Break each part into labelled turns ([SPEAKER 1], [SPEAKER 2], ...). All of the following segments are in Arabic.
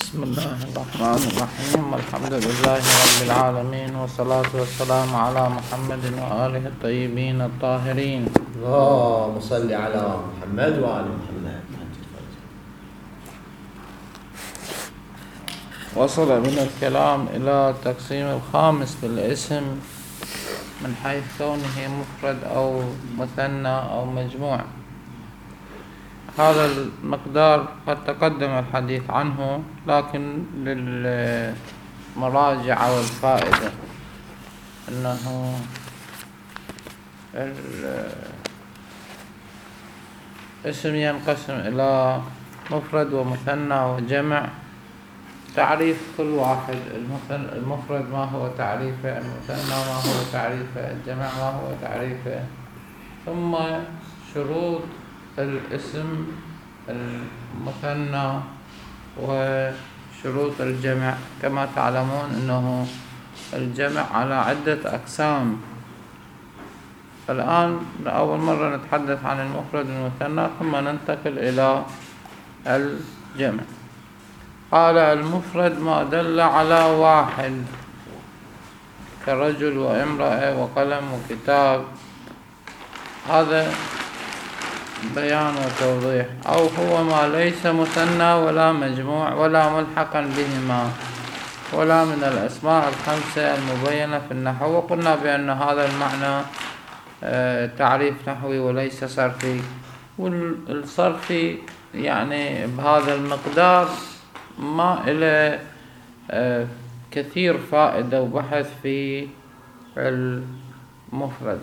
[SPEAKER 1] بسم الله الرحمن الرحيم. الحمد لله رب العالمين، والصلاة والسلام على محمد وآله الطيبين الطاهرين.
[SPEAKER 2] اللهم صل على محمد وآل محمد.
[SPEAKER 1] وصل بنا الكلام إلى التقسيم الخامس للاسم من حيث كونه مفرد أو مثنى أو مجموع. هذا المقدار قد تقدم الحديث عنه، لكن للمراجعة والفائدة أنه الاسم ينقسم إلى مفرد ومثنى وجمع. تعريف كل واحد: المفرد ما هو تعريفه، المثنى ما هو تعريفه، الجمع ما هو تعريفه، ثم شروط الاسم المثنى وشروط الجمع. كما تعلمون أنه الجمع على عدة أقسام. الآن لأول مرة نتحدث عن المفرد والمثنى، ثم ننتقل إلى الجمع. قال: المفرد ما دل على واحد كرجل وامرأة وقلم وكتاب. هذا بيان وتوضيح. أو هو ما ليس مثنى ولا مجموع ولا ملحقا بهما ولا من الأسماء الخمسة المبينة في النحو. وقلنا بأن هذا المعنى تعريف نحوي وليس صرفي، والصرفي يعني بهذا المقدار ما إلى كثير فائدة وبحث في المفرد.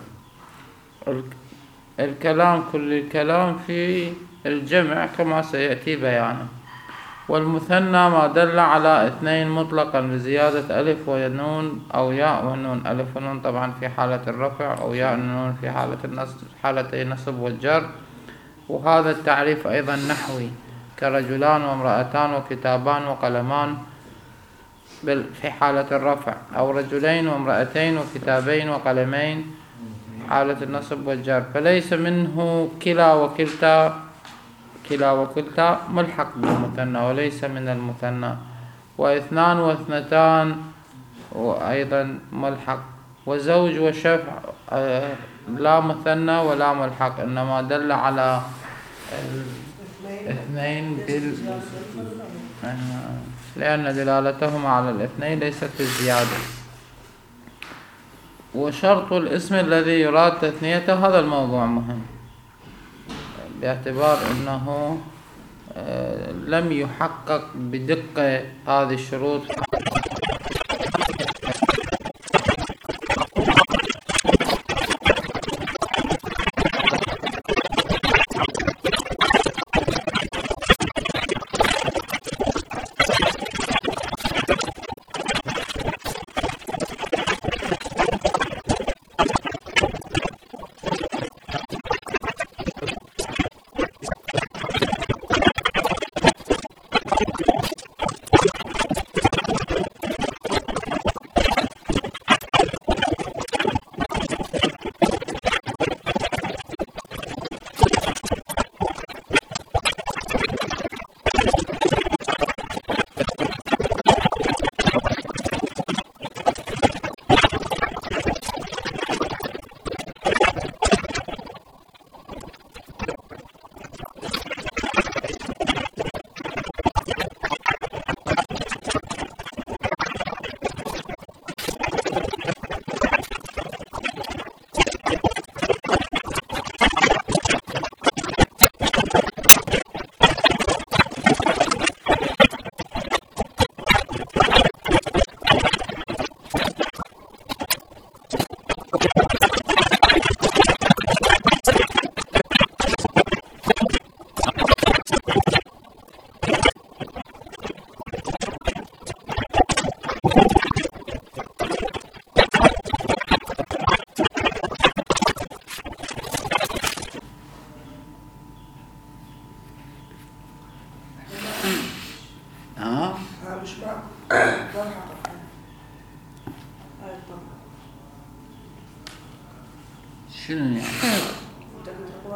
[SPEAKER 1] الكلام كل الكلام في الجمع كما سيأتي بيانه. والمثنى ما دل على اثنين مطلقا بزيادة ألف ونون أو ياء ونون. ألف ونون طبعا في حالة الرفع، أو ياء ونون في حالة النصب، حالتي النصب والجر. وهذا التعريف أيضا نحوي، كرجلان وامرأتان وكتابان وقلمان في حالة الرفع، أو رجلين وامرأتين وكتابين وقلمين حالة النصب والجر. فليس منه كلا وكلتا ملحق بالمثنى وليس من المثنى. واثنان واثنتان وأيضا ملحق. وزوج وشفع لا مثنى ولا ملحق، إنما دل على الاثنين لأن دلالتهما على الاثنين ليست بالزيادة. وشرط الاسم الذي يراد تثنيته، هذا الموضوع مهم باعتبار أنه لم يحقق بدقة هذه الشروط. شنو يعني؟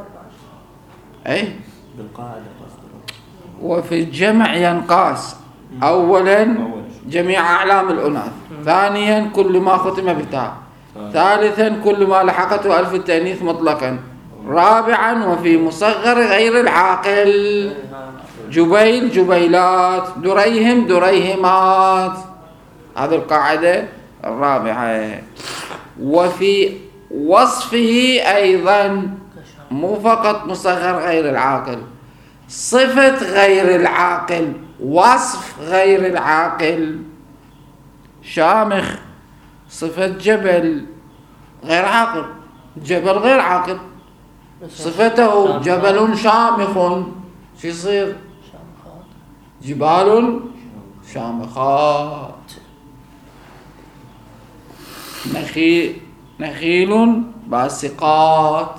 [SPEAKER 1] أي
[SPEAKER 2] بالقاعدة
[SPEAKER 1] وفي الجمع ينقاس أولا جميع أعلام الأناث، ثانيا كل ما ختم بتاء، ثالثا كل ما لحقته ألف التأنيث مطلقا، رابعا وفي مصغر غير العاقل، جبيل جبيلات، دريهم دريهمات. هذه القاعدة الرابعة. وفي وصفه أيضا مو فقط مصغر غير العاقل، صفة غير العاقل، وصف غير العاقل. شامخ صفة جبل غير عاقل، جبل غير عاقل، صفته جبل شامخ، شو يصير؟ جبال شامخات. نخيل باسقات.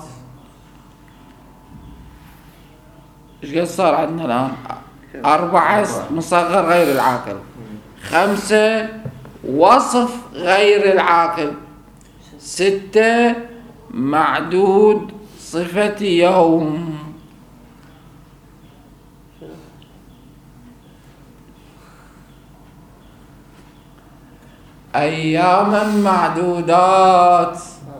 [SPEAKER 1] ايش قد صار عندنا الآن؟ 4 مصغر غير العاقل، 5 وصف غير العاقل، 6 معدود صفة يوم. أياما معدودات.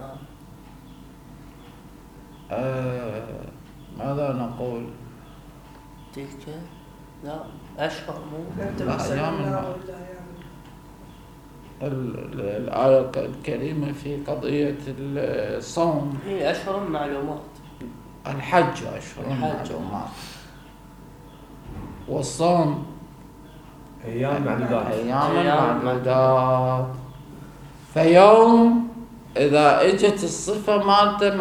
[SPEAKER 1] ماذا نقول؟
[SPEAKER 3] تلك لا أشهر مو
[SPEAKER 1] أيام الآية الكريمة في قضية الصوم
[SPEAKER 3] هي أشهر معلومات،
[SPEAKER 1] الحج أشهر معلومات، والصوم
[SPEAKER 2] أيام
[SPEAKER 1] معدودات. فيوم إذا اجت الصفة مالته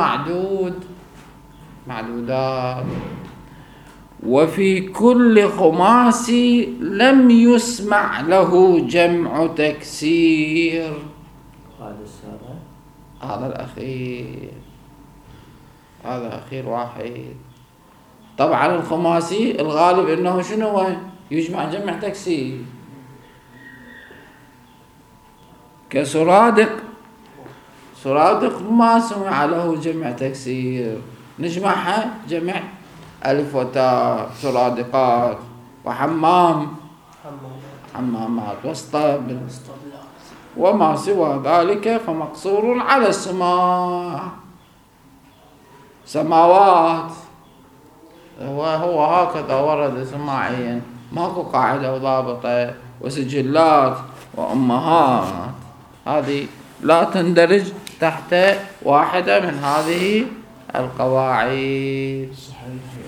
[SPEAKER 1] معدودات. وفي كل خماسي لم يسمع له جمع تكسير.
[SPEAKER 2] هذا السابع،
[SPEAKER 1] هذا الأخير، هذا أخير واحد. طبعا الخماسي الغالب إنه شنو هو؟ يجمع جمع تكسير. كسرادق، سرادق ما سمع له جمع تكسير، نجمعها جمع ألف وتاء، سرادقات. وحمام حمامات، واسطبل، وما سوى ذلك فمقصور على السماع. سماوات هو هكذا ورد سماعيا، ماكو قاعدة وضابطة. وسجلات وأمهات، هذه لا تندرج تحت واحدة من هذه القواعد.
[SPEAKER 2] صحيح.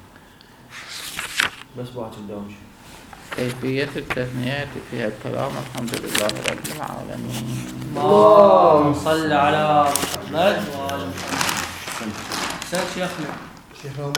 [SPEAKER 2] بس بعد الدوش.
[SPEAKER 1] كيفية التثنية فيها الكلام. الحمد لله رب العالمين.
[SPEAKER 3] اللهم صل على محمد وآل محمد. شيخنا